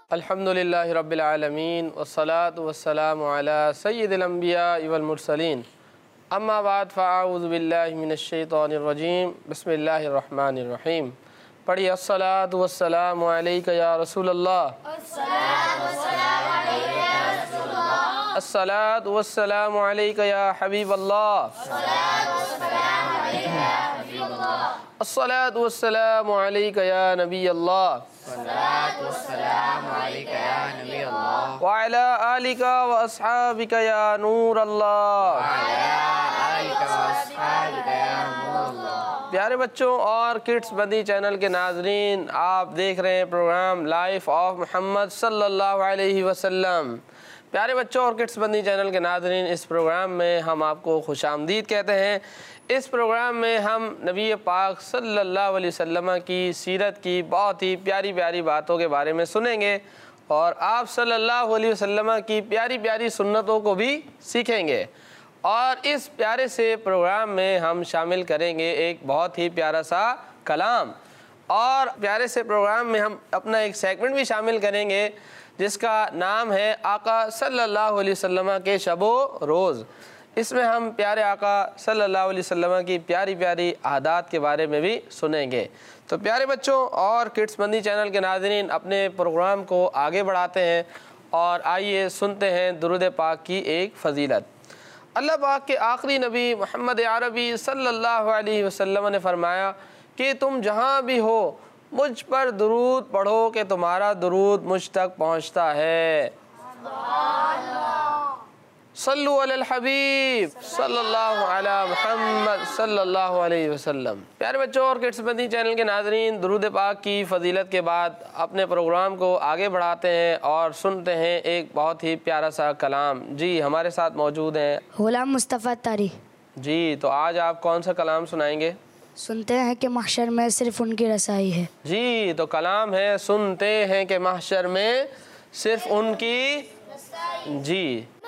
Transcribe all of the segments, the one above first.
अल्हम्दुलिल्लाहि रब्बिल आलमीन वस्सलातु वस्सलामु अला सय्यिदिल अंबिया वल मुरसलीन अम्मा बाद फ़अऊज़ु बिल्लाहि मिनश शैतानिर रजीम बिस्मिल्लाहिर रहमानिर रहीम। पढ़िए अस्सलातु वस्सलामु अलैका या रसूलल्लाह, अस्सलातु वस्सलामु अलैका या हबीबल्लाह, अस्सलातु वस्सलामु अलैका या नबीयल्लाह, व अला आलिका व अस्हाबिका या नूरल्लाह। प्यारे बच्चों और किड्स बदी चैनल के नाजरीन, आप देख रहे हैं प्रोग्राम लाइफ ऑफ मोहम्मद सल्लल्लाहु अलैहि वसल्लम। प्यारे बच्चों और किड्स बदी चैनल के नाजरीन, इस प्रोग्राम में हम आपको खुशामदीद कहते हैं। इस प्रोग्राम में हम नबी पाक सल्लल्लाहु अलैहि वसल्लम की सीरत की बहुत ही प्यारी प्यारी बातों के बारे में सुनेंगे और आप सल्लल्लाहु अलैहि वसल्लम की प्यारी प्यारी सुन्नतों को भी सीखेंगे। और इस प्यारे से प्रोग्राम में हम शामिल करेंगे एक बहुत ही प्यारा सा कलाम, और प्यारे से प्रोग्राम में हम अपना एक सेगमेंट भी शामिल करेंगे जिसका नाम है आका सल्लल्लाहु अलैहि वसल्लम के शबो रोज़। इसमें हम प्यारे आका सल्लल्लाहु अलैहि वसल्लम की प्यारी प्यारी आदात के बारे में भी सुनेंगे। तो प्यारे बच्चों और किड्स बंदी चैनल के नाज़रीन, अपने प्रोग्राम को आगे बढ़ाते हैं और आइए सुनते हैं दुरूद पाक की एक फ़जीलत। अल्लाह पाक के आखिरी नबी मोहम्मद अरबी सल्लल्लाहु अलैहि वसल्लम ने फरमाया कि तुम जहाँ भी हो मुझ पर दुरूद पढ़ो कि तुम्हारा दुरूद मुझ तक पहुँचता है। सल्लु अलल हबीब सल्लल्लाहु अला मुहम्मद सल्लल्लाहु अलैहि वसल्लम। प्यारे बच्चों और किड्स बंदी चैनल के नाज़रीन, दुरूद पाक की फ़जीलत के बाद अपने प्रोग्राम को आगे बढ़ाते हैं और सुनते हैं एक बहुत ही प्यारा सा कलाम। जी हमारे साथ मौजूद हैं गुलाम मुस्तफ़ा तारी जी। तो आज आप कौन सा कलाम सुनाएंगे? सुनते हैं कि महशर में सिर्फ उनकी रसाई है। जी, तो कलाम है सुनते हैं कि महशर में सिर्फ उनकी जी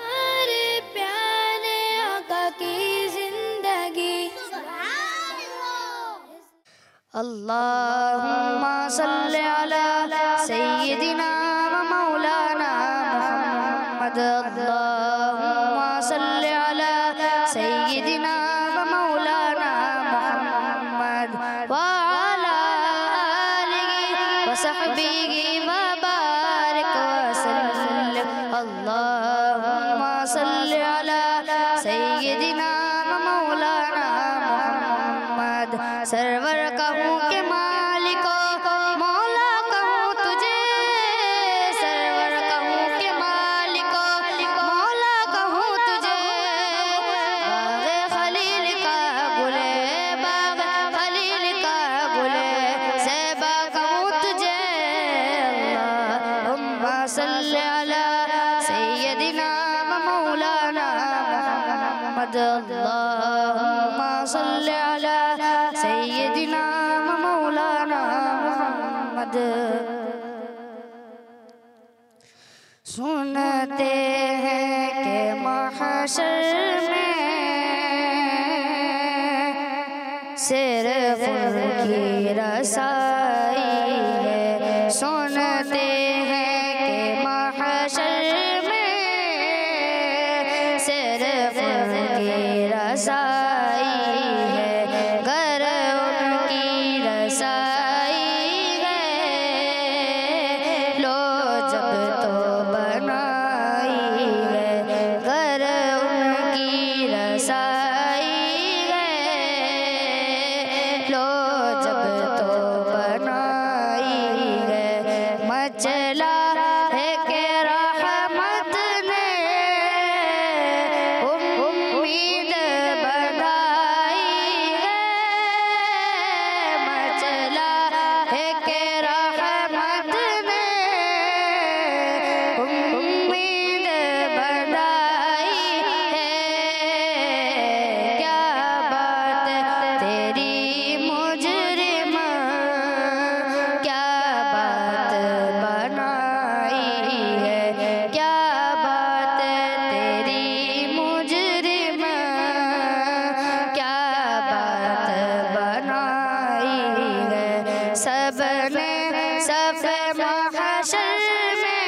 अल्लाहुम्मा सल्लि अला सय्यिदिना व मौलाना मुहम्मद। अल्लाहुम्मा सल्लि अला सय्यिदिना व मौलाना मुहम्मद व अला आलिहि व सहबिहि व बारिक वसल्लम। अल्लाहुम्मा सल्लि अला सय्यिदिना व मौलाना मुहम्मद। सरवर कहूँ के मालिको मौला कहूँ तुझे, सरवर कहूँ के मालिको मौला कहूँ तुझे। बाग़े खलील का गुले, बाग़े खलील का गुले ज़ेबा कहूँ तुझे। अल्लाहुम्मा सल्लि अला सय्यदिना व मौलाना मुहम्मद। अल्लाहुम्मा सल्लि अला सय्यदिना व मौलाना मुहम्मद। सुनते हैं कि महशर में सिर्फ उनकी रसाई है। सुनते हैं कि महशर में सिर्फ उनकी रसाई है। गर उनकी रसाई है लो जब तो बनाई है। गर उनकी रसाई है लो जब तो बनाई है। मचला है कि रहमत ने उम्मीद बनाई है। मचला है कि रहमत ने उम्मीद बनाई है। क्या बात तेरी मुजरिम, क्या बात बनाई है। क्या बात तेरी मुजरिम, क्या बात बनाई है। सबने सब महशर में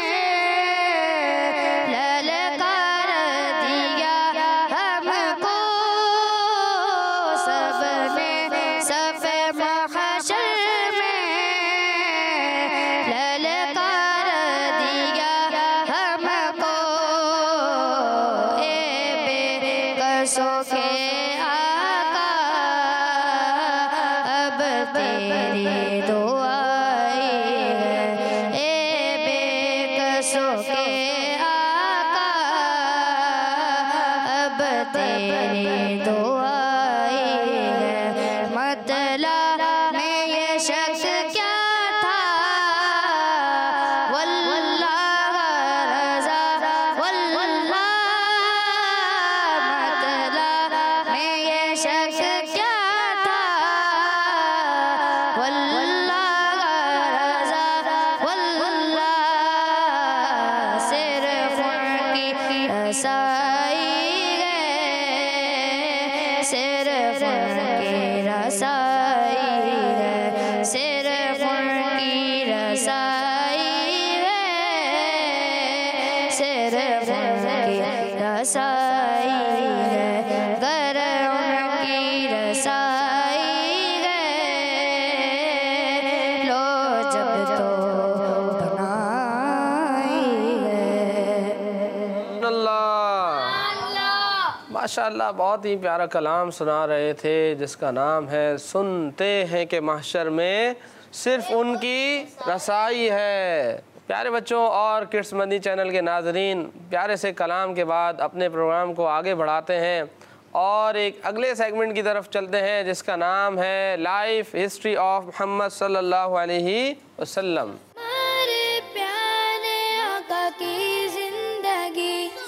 तेरी दुआ है, ए बेकसों के आका, अब तेरी दुआ है। मतला में ये शख्स क्या था, वल्लाह रज़ा वल्लाह, मतला में ये शख्स क्या था, वल्लाह रज़ा वल्लाह, सिर्फ उनकी रसाई है, सिर्फ उनकी रसाई है, सिर्फ उनकी रसाई है, सिर्फ उनकी रसाई है, गर उनकी रसाई है, लो जब तो बनाई है। अल्लाह, माशाअल्लाह, बहुत ही प्यारा कलाम सुना रहे थे जिसका नाम है सुनते हैं कि महशर में सिर्फ उनकी रसाई है। प्यारे बच्चों और किड्स मदनी चैनल के नाजरीन, प्यारे से कलाम के बाद अपने प्रोग्राम को आगे बढ़ाते हैं और एक अगले सेगमेंट की तरफ चलते हैं जिसका नाम है लाइफ हिस्ट्री ऑफ मोहम्मद सल्लल्लाहु अलैहि वसल्लम। हमारे प्यारे आका की जिंदगी।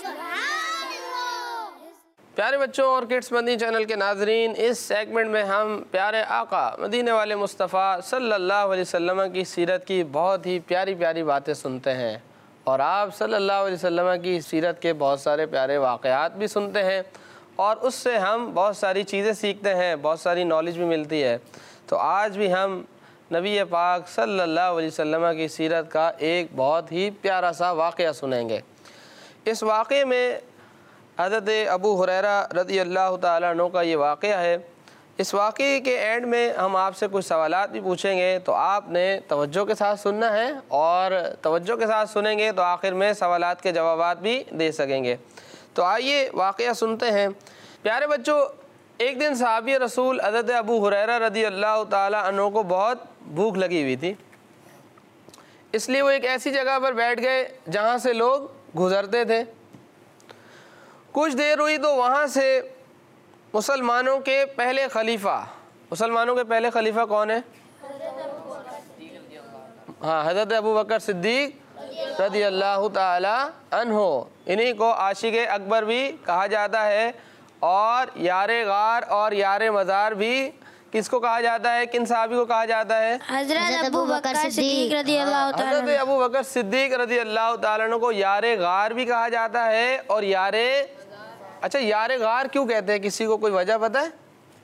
प्यारे बच्चों और किड्स मदनी चैनल के नाजरीन, इस सेगमेंट में हम प्यारे आका मदीने वाले मुस्तफ़ा सल्लल्लाहु अलैहि वसल्लम की सीरत की बहुत ही प्यारी प्यारी बातें सुनते हैं और आप सल्लल्लाहु अलैहि वसल्लम की सीरत के बहुत सारे प्यारे वाक़यात भी सुनते हैं और उससे हम बहुत सारी चीज़ें सीखते हैं, बहुत सारी नॉलेज भी मिलती है। तो आज भी हम नबी पाक सल्लल्लाहु अलैहि वसल्लम की सीरत का एक बहुत ही प्यारा सा वाक़या सुनेंगे। इस वाक़े में हज़रत अबू हुरैरा रज़ी अल्लाह ताला अन्हु का ये वाक़या है। इस वाक़े के एंड में हम आपसे कुछ सवालात भी पूछेंगे, तो आपने तवज्जो के साथ सुनना है और तवज्जो के साथ सुनेंगे तो आखिर में सवालात के जवाबात भी दे सकेंगे। तो आइए वाक़या सुनते हैं। प्यारे बच्चों, एक दिन सहाबी रसूल हज़रत अबू हुरैरा रज़ी अल्लाह ताला अन्हु को बहुत भूख लगी हुई थी, इसलिए वो एक ऐसी जगह पर बैठ गए जहाँ से लोग गुज़रते थे। कुछ देर हुई तो वहाँ से मुसलमानों के पहले खलीफा, मुसलमानों के पहले खलीफा कौन है? हाँ, हज़रत अबू बकर सिद्दीक़ रज़ी अल्लाह ताला अन्हो, इन्हीं को आशिक़ अकबर भी कहा जाता है और यारे गार और यारे मज़ार भी किसको कहा जाता है, किन साहबी को कहा जाता है? हज़रत अबू बकर सिद्दीक़ रज़ी अल्लाह ताला। हज़रत अबू बकर सिद्दीक़ रज़ी अल्लाह ताला अन्हु को यारे गार भी कहा जाता है और यारे, अच्छा यारे गार क्यों कहते हैं, किसी को कोई वजह पता है?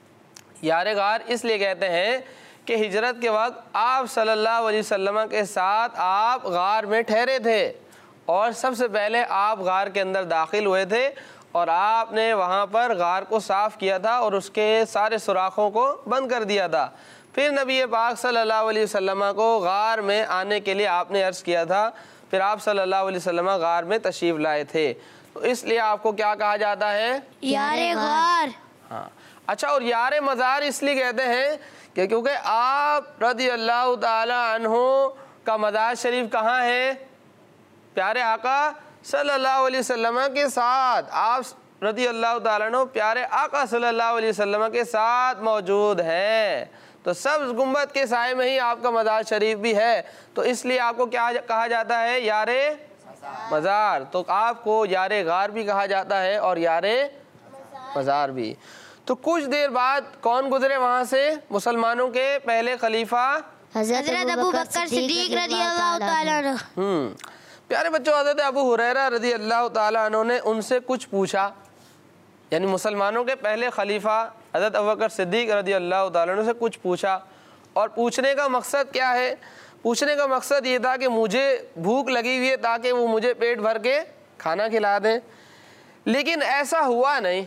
यारे गार इसलिए कहते हैं कि हिजरत के वक्त आप सल्लल्लाहु अलैहि वसल्लम के साथ आप गार में ठहरे थे और सबसे पहले आप गार के अंदर दाखिल हुए थे और आपने वहाँ पर गार को साफ़ किया था और उसके सारे सुराखों को बंद कर दिया था। फिर नबी पाक सल्लल्लाहु अलैहि वसल्लम को गार में आने के लिए आपने अर्ज़ किया था, फिर आप सल्लल्लाहु अलैहि वसल्लम गार में तशरीफ़ लाए थे, तो इसलिए आपको क्या कहा जाता है? यारे गार। हाँ, अच्छा, और यारे मज़ार इसलिए कहते हैं कि क्योंकि आप रज़ी अल्लाह ताला अन्हु का मज़ार शरीफ कहाँ है? प्यारे आका सल्लल्लाहु अलैहि वसल्लम के साथ, आप रज़ी अल्लाह ताला अन्हु प्यारे आका सल्लल्लाहु अलैहि वसल्लम के साथ मौजूद हैं, तो सब्ज़ गुंबद के साए में ही आपका मज़ार शरीफ भी है, तो इसलिए आपको क्या कहा जाता है? यारे मज़ार। तो आपको यारे गार भी कहा जाता है और यारे मज़ार भी। तो कुछ देर बाद कौन गुजरे वहाँ से? मुसलमानों के पहले खलीफा हज़रत अबू बकर सिद्दीक़ रज़ी अल्लाह ताला अन्हु। प्यारे बच्चों, हज़रत अबू हुरैरा रज़ी अल्लाह ताला अन्हु ने उनसे कुछ पूछा, यानी मुसलमानों के पहले खलीफा हज़रत अबू बकर सिद्दीक़ रज़ी अल्लाह ताला अन्हु से कुछ पूछा। और पूछने का मकसद क्या है? पूछने का मकसद ये था कि मुझे भूख लगी हुई है ताकि वो मुझे पेट भर के खाना खिला दें, लेकिन ऐसा हुआ नहीं।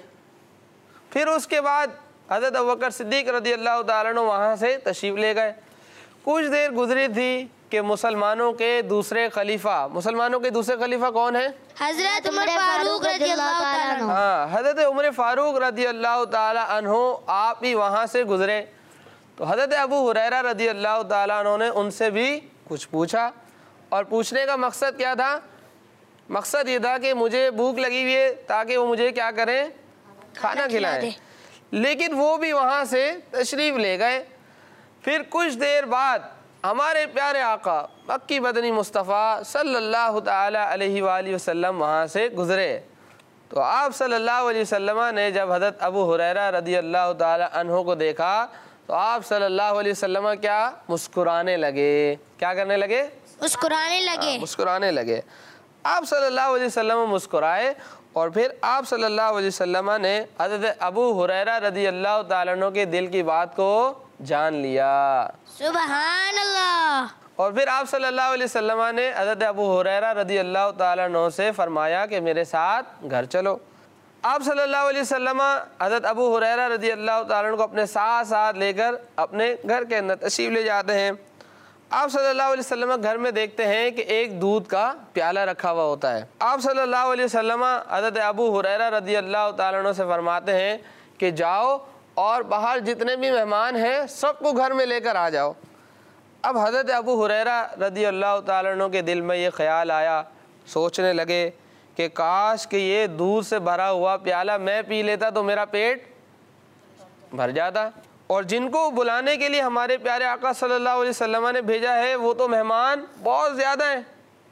फिर उसके बाद हज़रत अबू बकर सिद्दीक़ रज़ी अल्लाह ताला अन्हु वहाँ से तशरीफ़ ले गए। कुछ देर गुजरी थी कि मुसलमानों के दूसरे खलीफा, मुसलमानों के दूसरे खलीफा कौन है? हज़रत उमर फारूक रज़ी अल्लाह ताला अन्हु। हाँ, हज़रत उमर फारूक रज़ी अल्लाह ताला अन्हु आप भी वहाँ से गुजरे। तो हज़रत अबू हुरैरा रज़ी अल्लाह ताला अन्हु ने उनसे भी कुछ पूछा, और पूछने का मकसद क्या था? मकसद ये था कि मुझे भूख लगी हुई है, ताकि वो मुझे क्या करें, खाना खिलाएं। लेकिन वो भी वहाँ से तशरीफ़ ले गए। फिर कुछ देर बाद हमारे प्यारे आका मक्की मदनी मुस्तफ़ा सल्लल्लाहु ताला अलैहि वसल्लम वहाँ से गुज़रे। तो आप सल्लल्लाहु अलैहि वसल्लम ने जब हज़रत अबू हुरैरा रज़ी अल्लाह ताला अन्हु को देखा तो आप सल्लल्लाहु अलैहि वसल्लम क्या मुस्कुराने लगे। क्या करने लगे? मुस्कुराने लगे। आप सल्लल्लाहु अलैहि वसल्लम मुस्कुराए, और फिर आप सल्लल्लाहु अलैहि वसल्लम ने हज़रत अबू हुरैरा रज़ी अल्लाह ताला अन्हु के दिल की बात को जान लिया। सुभान अल्लाह। और फिर आप सल्लल्लाहु अलैहि वसल्लम ने हज़रत अबू हुरैरा रज़ी अल्लाह ताला अन्हु से फरमाया कि मेरे साथ घर चलो। आप सल्लल्लाहु अलैहि वसल्लम हज़रत अबू हुरैरा रज़ी अल्लाह ताला अन्हु को अपने साथ साथ लेकर अपने घर के अंदर तशरीफ़ ले जाते हैं। आप सल्लल्लाहु अलैहि वसल्लम घर में देखते हैं कि एक दूध का प्याला रखा हुआ होता है। आप सल्लल्लाहु अलैहि वसल्लम हज़रत अबू हुरैरा रज़ी अल्लाह ताला अन्हु से फरमाते हैं कि जाओ और बाहर जितने भी मेहमान हैं सबको घर में लेकर आ जाओ। अब हज़रत अबू हुरैरा रज़ी अल्लाह ताला अन्हु के दिल में ये ख्याल आया, सोचने लगे कि काश कि ये दूध से भरा हुआ प्याला मैं पी लेता तो मेरा पेट भर जाता। और जिनको बुलाने के लिए हमारे प्यारे आका सल्लल्लाहु अलैहि वसल्लम ने भेजा है वो तो मेहमान बहुत ज़्यादा हैं,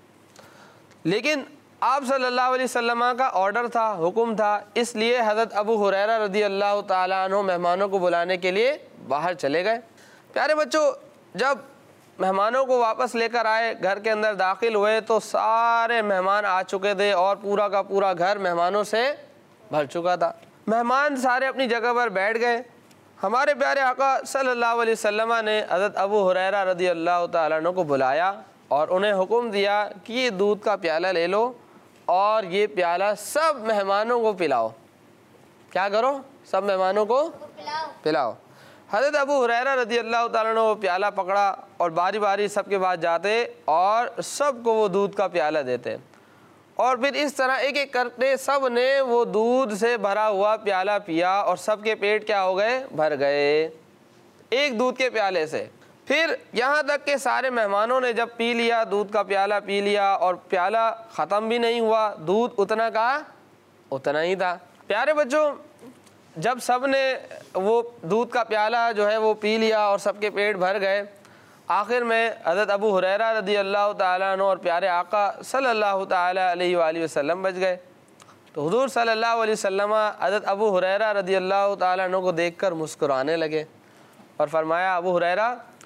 लेकिन आप सल्लल्लाहु अलैहि वसल्लम का ऑर्डर था, हुक्म था, इसलिए हज़रत अबू हुरैरा रज़ी अल्लाह ताला अन्हु मेहमानों को बुलाने के लिए बाहर चले गए। प्यारे बच्चों, जब मेहमानों को वापस लेकर आए, घर के अंदर दाखिल हुए तो सारे मेहमान आ चुके थे और पूरा का पूरा घर मेहमानों से भर चुका था। मेहमान सारे अपनी जगह पर बैठ गए। हमारे प्यारे आका सल्लल्लाहु अलैहि वसल्लम ने हज़रत अबू हुरैरा रज़ी अल्लाह ताला अन्हु को बुलाया और उन्हें हुक्म दिया कि ये दूध का प्याला ले लो और ये प्याला सब मेहमानों को पिलाओ। क्या करो? सब मेहमानों को पिलाओ। हज़रत अबू हुरैरा रज़ी अल्लाह ताला अन्हु वो प्याला पकड़ा और बारी बारी सबके पास जाते और सबको वो दूध का प्याला देते, और फिर इस तरह एक एक करते सब ने वो दूध से भरा हुआ प्याला पिया और सबके पेट क्या हो गए? भर गए एक दूध के प्याले से। फिर यहाँ तक के सारे मेहमानों ने जब पी लिया, दूध का प्याला पी लिया, और प्याला ख़त्म भी नहीं हुआ, दूध उतना का उतना ही था। प्यारे बच्चों, जब सब ने वो दूध का प्याला जो है वो पी लिया और सबके पेट भर गए, आखिर में हज़रत अबू हुरैरा रज़ी अल्लाह ताला अन्हु और प्यारे आका सल्लल्लाहु ताला अलैहि वसल्लम बच गए। तो हुज़ूर सल्लल्लाहु अलैहि वसल्लम हज़रत अबू हुरैरा रज़ी अल्लाह ताला अन्हु को देखकर मुस्कुराने लगे और फरमाया, अबू हुरैरा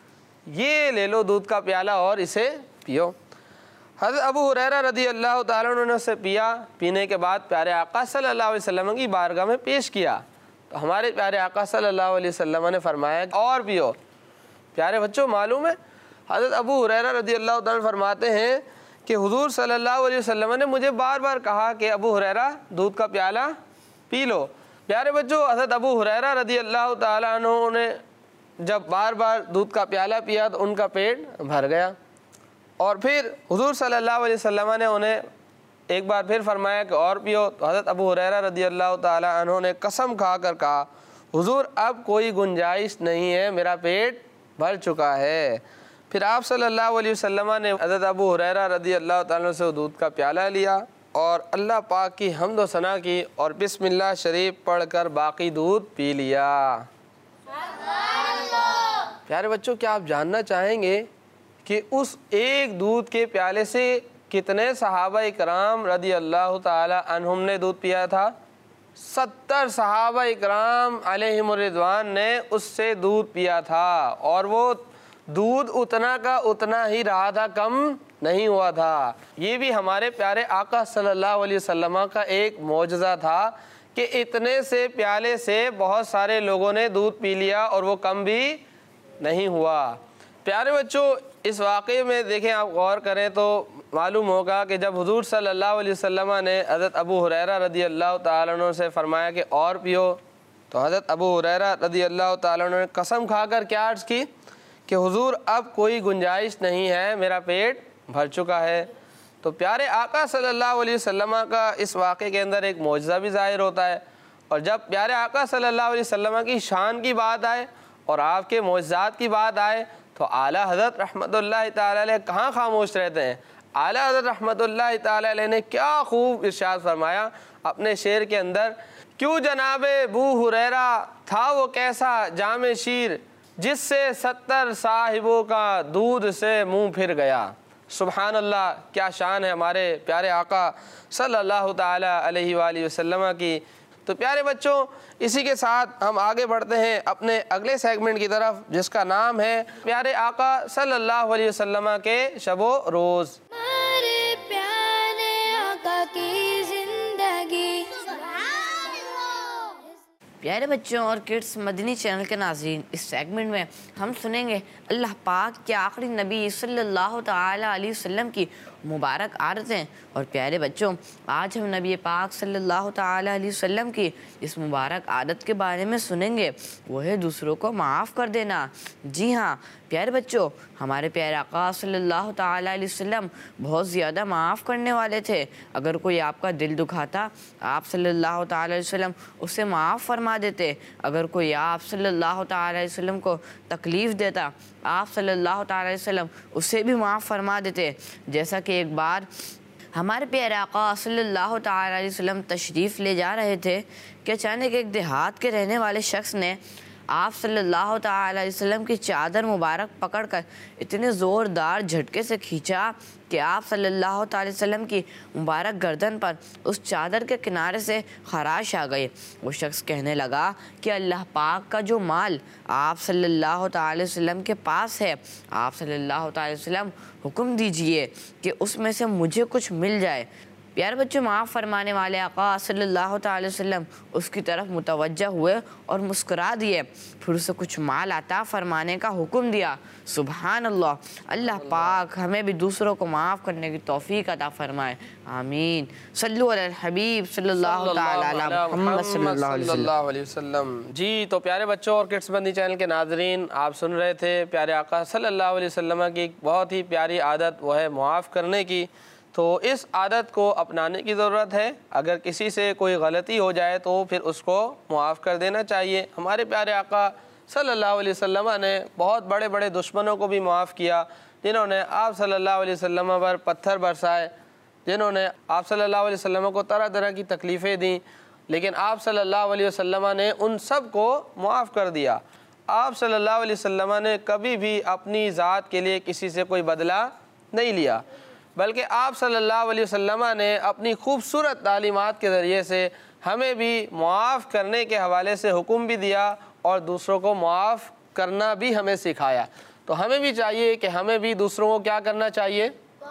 ये ले लो दूध का प्याला और इसे पियो। हज़रत अबू हुरैरा रज़ी अल्लाह ताला अन्हु ने उसे पिया। पीने के बाद प्यारे आका सल्लल्लाहु अलैहि वसल्लम की बारगाह में पेश किया तो हमारे प्यारे आका सल्लल्लाहु अलैहि वसल्लम ने फरमाया और पियो। प्यारे बच्चों, मालूम है हज़रत अबू हुरैरा रज़ी अल्लाह ताला फरमाते हैं कि हुज़ूर सल्लल्लाहु अलैहि वसल्लम ने मुझे बार बार कहा कि अबू हुरैरा दूध का प्याला पी लो। प्यारे बच्चों, हज़रत अबू हुरैरा रज़ी अल्लाह ताला अन्हु ने जब बार बार दूध का प्याला पिया तो उनका पेट भर गया, और फिर हुज़ूर सल्लल्लाहु अलैहि वसल्लम ने उन्हें एक बार फिर फरमाया कि और पियो। तो हज़रत अबू हुरैरा रज़ी अल्लाह ताला अन्हु ने कसम खा कर कहा, हुज़ूर अब कोई गुंजाइश नहीं है, मेरा पेट भर चुका है। फिर आप सल्लल्लाहु अलैहि वसल्लम ने हज़रत अबू हुरैरा रज़ी अल्लाह ताला से दूध का प्याला लिया और अल्लाह पाक की हम्द व सना की और बिस्मिल्लाह शरीफ पढ़कर बाकी दूध पी लिया। प्यारे बच्चों, क्या आप जानना चाहेंगे कि उस एक दूध के प्याले से कितने सहाबा इकराम रज़ी अल्लाह ताला अन्हुम ने दूध पिया था? 70 सहाबा इकराम अलैहिमुर रिज़वान ने उससे दूध पिया था, और वो दूध उतना का उतना ही रहा था, कम नहीं हुआ था। ये भी हमारे प्यारे आका सल्लल्लाहु अलैहि वसल्लम का एक मौजज़ा था कि इतने से प्याले से बहुत सारे लोगों ने दूध पी लिया और वो कम भी नहीं हुआ। प्यारे बच्चों, इस वाक़े में देखें, आप गौर करें तो मालूम होगा कि जब हुज़ूर सल्लल्लाहु अलैहि वसल्लम ने हज़रत अबू हुरैरा रज़ी अल्लाह ताला अन्हु से फरमाया कि और पियो, तो हज़रत अबू हुरैरा रज़ी अल्लाह ताला अन्हु ने कसम खाकर क्या अर्ज़ की कि हुज़ूर अब कोई गुंजाइश नहीं है, मेरा पेट भर चुका है। तो प्यारे आका सल्लल्लाहु अलैहि वसल्लम का इस वाक़े के अंदर एक मौजज़ा भी ज़ाहिर होता है। और जब प्यारे आका सल्लल्लाहु अलैहि वसल्लम की शान की बात आए और आपके मोअज़्ज़ात की बात आए तो आला हज़रत रहमतुल्लाहि तआला अलैह कहाँ खामोश रहते हैं। आला हज़रत रहमतुल्लाहि तआला अलैह ने क्या खूब इरशाद फरमाया अपने शेर के अंदर, क्यों जनाबे बू हुरैरा था वो कैसा जामे शीर, जिससे 70 साहिबों का दूध से मुंह फिर गया। सुभान अल्लाह, क्या शान है हमारे प्यारे आका सल्लल्लाहु ताला अलैहि वसल्लम की। तो प्यारे बच्चों, इसी के साथ हम आगे बढ़ते हैं अपने अगले सेगमेंट की तरफ, जिसका नाम है प्यारे आका सल्लल्लाहु अलैहि वसल्लम के शबो रोज़। प्यारे बच्चों और किड्स मदनी चैनल के नाज़रीन, इस सेगमेंट में हम सुनेंगे अल्लाह पाक के आखिरी नबी सल्लल्लाहु ताला अलैहि वसल्लम की मुबारक आदतें। और प्यारे बच्चों, आज हम नबी पाक सल्लल्लाहु ताला अलैहि वसल्लम की इस मुबारक आदत के बारे में सुनेंगे, वो है दूसरों को माफ़ कर देना। जी हाँ प्यारे बच्चों, हमारे प्यारे आका सल्लल्लाहु ताला अलैहि वसल्लम बहुत ज़्यादा माफ़ करने वाले थे। अगर कोई आपका दिल दुखाता, आप सल्लल्लाहु ताला अलैहि वसल्लम उसे माफ़ फरमा देते। अगर कोई आप सल्लल्लाहु ताला अलैहि वसल्लम को तकलीफ़ देता, आप सल्लल्लाहु ताला अलैहि वसल्लम उसे भी माफ़ फरमा देते। जैसा कि एक बार हमारे प्यारे आका सल्लल्लाहु ताला अलैहि वसल्लम तशरीफ़ ले जा रहे थे कि अचानक एक देहात के रहने वाले शख्स ने आप सल्लल्लाहु ताला अलैहि वसल्लम की चादर मुबारक पकड़कर इतने ज़ोरदार झटके से खींचा कि आप सल्लल्लाहु ताला अलैहि वसल्लम की मुबारक गर्दन पर उस चादर के किनारे से खराश आ गई। वो शख्स कहने लगा कि अल्लाह पाक का जो माल आप सल्लल्लाहु ताला अलैहि वसल्लम के पास है, आप सल्लल्लाहु ताला अलैहि वसल्लम हुक्म दीजिए कि उसमें से मुझे कुछ मिल जाए। प्यारे बच्चों, माफ़ फरमाने वाले आका सल्लल्लाहु ताला अलैहि वसल्लम उसकी तरफ मुतवज्जा हुए और मुस्कुरा दिए। फिर उसे कुछ माल अता फरमाने का हुक्म दिया। सुभान अल्लाह, अल्लाह पाक हमें भी दूसरों को माफ़ करने की तौफीक अता फरमाए, आमीन। सल्लु अलल हबीब सल्लल्लाहु ताला अला मुहम्मद सल्लल्लाहु अलैहि वसल्लम। जी तो प्यारे बच्चों और किड्स बंदी चैनल के नाजरीन, आप सुन रहे थे प्यारे आका सल्लल्लाहु अलैहि वसल्लम की एक बहुत ही प्यारी आदत, वो है मुआफ़ करने की। तो इस आदत को अपनाने की ज़रूरत है। अगर किसी से कोई गलती हो जाए तो फिर उसको मुआफ़ कर देना चाहिए। हमारे प्यारे आका सल्लल्लाहु अलैहि वसल्लम ने बहुत बड़े बड़े दुश्मनों को भी मुआफ़ किया, जिन्होंने आप सल्लल्लाहु अलैहि वसल्लम पर पत्थर बरसाए, जिन्होंने आप सल्लल्लाहु अलैहि वसल्लम को तरह तरह की तकलीफ़ें दी, लेकिन आप सल्लल्लाहु अलैहि वसल्लम ने उन सब को मुआफ़ कर दिया। आप सल्लल्लाहु अलैहि वसल्लम ने कभी भी अपनी ज़ात के लिए किसी से कोई बदला नहीं लिया, बल्कि आप सल्लल्लाहु अलैहि वसल्लम ने अपनी खूबसूरत तालीमात के ज़रिए से हमें भी मुआफ़ करने के हवाले से हुक्म भी दिया और दूसरों को मुआफ़ करना भी हमें सिखाया। तो हमें भी चाहिए कि हमें भी दूसरों को क्या करना चाहिए?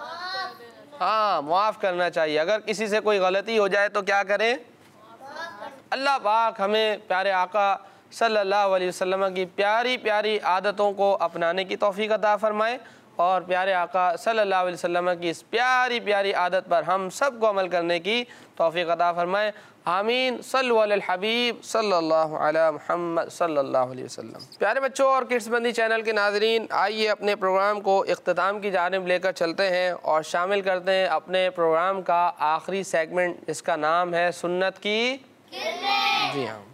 हाँ, मुआफ़ करना चाहिए। अगर किसी से कोई गलती हो जाए तो क्या करें? अल्लाह पाक हमें प्यारे आका सल्लल्लाहु अलैहि वसल्लम की प्यारी प्यारी आदतों को अपनाने की तौफीक अता फरमाए और प्यारे आका सल्लल्लाहु अलैहि वसल्लम की इस प्यारी प्यारी आदत पर हम सब को अमल करने की तौफीक अता फरमाए, आमीन। सल्लु अलल हबीब सल्लल्लाहु अला मुहम्मद सल्लल्लाहु अलैहि वसल्लम। प्यारे बच्चों और किड्स बंदी चैनल के नाजरीन, आइए अपने प्रोग्राम को इख्तिताम की जानिब लेकर चलते हैं और शामिल करते हैं अपने प्रोग्राम का आखिरी सेगमेंट, जिसका नाम है सुन्नत की। जी हाँ,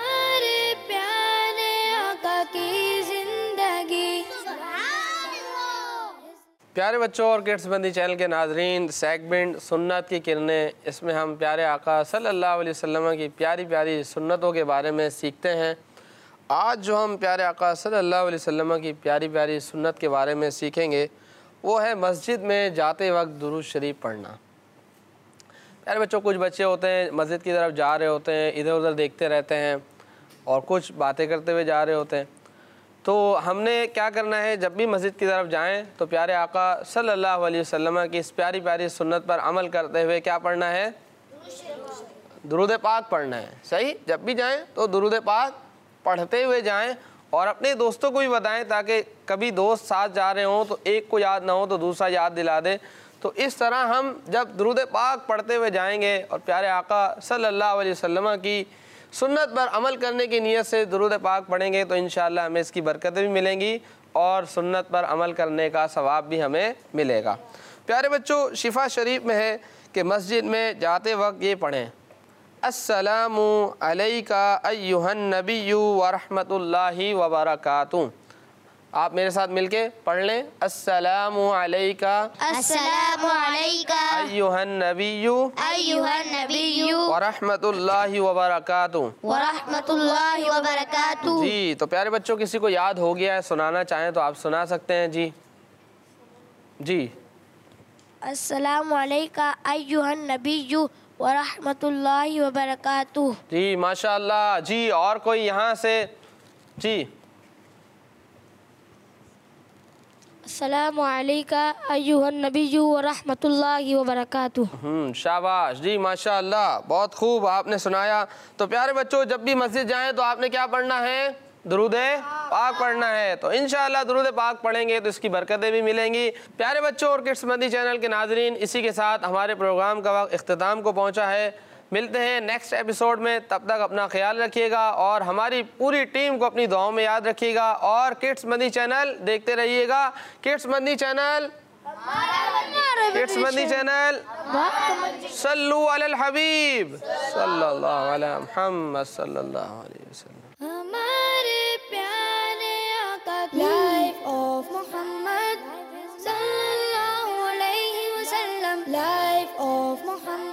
प्यारे बच्चों और किड्स बंदी चैनल के नाजरीन, सेगमेंट सुन्नत की किरणें, इसमें हम प्यारे आका सल्लल्लाहु अलैहि वसल्लम की प्यारी प्यारी सुन्नतों के बारे में सीखते हैं। आज जो हम प्यारे आका सल्लल्लाहु अलैहि वसल्लम की प्यारी प्यारी सुन्नत के बारे में सीखेंगे, वो है मस्जिद में जाते वक्त दुरूद शरीफ पढ़ना। प्यारे बच्चों, कुछ बच्चे होते हैं मस्जिद की तरफ जा रहे होते हैं, इधर उधर देखते रहते हैं और कुछ बातें करते हुए जा रहे होते हैं। तो हमने क्या करना है, जब भी मस्जिद की तरफ जाएं तो प्यारे आका सल्लल्लाहु अलैहि वसल्लम की इस प्यारी प्यारी सुन्नत पर अमल करते हुए क्या पढ़ना है? दुरूद पाक पढ़ना है। सही, जब भी जाएं तो दुरूद पाक पढ़ते हुए जाएं और अपने दोस्तों को भी बताएं, ताकि कभी दोस्त साथ जा रहे हों तो एक को याद ना हो तो दूसरा याद दिला दे। तो इस तरह हम जब दुरूद पाक पढ़ते हुए जाएंगे और प्यारे आका सल्लल्लाहु अलैहि वसल्लम की सुन्नत पर अमल करने की नीयत से दुरूद पाक पढ़ेंगे तो इंशाअल्लाह हमें इसकी बरकतें भी मिलेंगी और सुन्नत पर अमल करने का सवाब भी हमें मिलेगा। प्यारे बच्चों, शिफा शरीफ में है कि मस्जिद में जाते वक्त ये पढ़ें, अस्सलामु अलैका अय्युहन नबिय्यु व रहमतुल्लाहि व बरकातुहू। आप मेरे साथ मिलके पढ़ लें, अस्सलामु अलैका अस्सलामु अलैका अय्युहन नबिय्यु अय्युहन नबिय्यु व रहमतुल्लाहि व बरकातुहू। व रहमतुल्लाहि व बरकातुहू। जी, तो प्यारे बच्चों, किसी को याद हो गया है, सुनाना चाहें तो आप सुना सकते हैं। जी जी। अस्सलामु अलैका अय्युहन नबिय्यु व रहमतुल्लाहि व बरकातुहू। जी माशाअल्लाह। जी, और कोई यहाँ से? जी। अस्सलामु अलैका अय्युहन नबिय्यु व रहमतुल्लाहि व बरकातुहू। शाबाश। जी माशाअल्लाह, बहुत खूब आपने सुनाया। तो प्यारे बच्चों, जब भी मस्जिद जाएं तो आपने क्या पढ़ना है? दुरूद पाक पढ़ना है। तो इंशाअल्लाह दुरूद पाक पढ़ेंगे तो इसकी बरकतें भी मिलेंगी। प्यारे बच्चों और किड्स मदनी चैनल के नाजरीन, इसी के साथ हमारे प्रोग्राम का वक्त इख्तिताम को पहुंचा है। मिलते हैं नेक्स्ट एपिसोड में, तब तक अपना ख्याल रखिएगा और हमारी पूरी टीम को अपनी दुआओं में याद रखिएगा और किड्स मदनी चैनल देखते रहिएगा। Kids Madani channel, kids Madani channel, सल्लू अलल हबीब सल्लल्लाहु अलैहि मुहम्मद सल्लल्लाहु अलैहि वसल्लम। हमारे प्यारे आका लाइफ ऑफ मोहम्मद सल्लल्लाहु अलैहि वसल्लम, लाइफ ऑफ मोहम्मद।